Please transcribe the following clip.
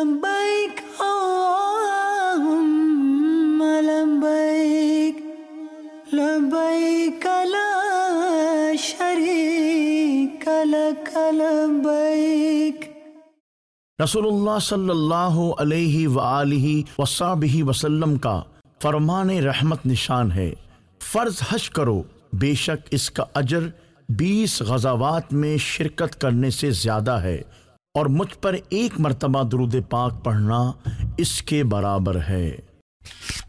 लब्बैक अल्लाहुम्मा लब्बैक लब्बैक ला शरीक लक लब्बैक। रसूलुल्लाह सल्लल्लाहु अलैहि वआलिहि वसहबिहि वसल्लम का फरमान रहमत निशान है, फ़र्ज हज करो, बेशक इसका अजर 20 ग़ज़ावात में शिरकत करने से ज़्यादा है और मुझ पर एक मरतबा दुरूद पाक पढ़ना इसके बराबर है।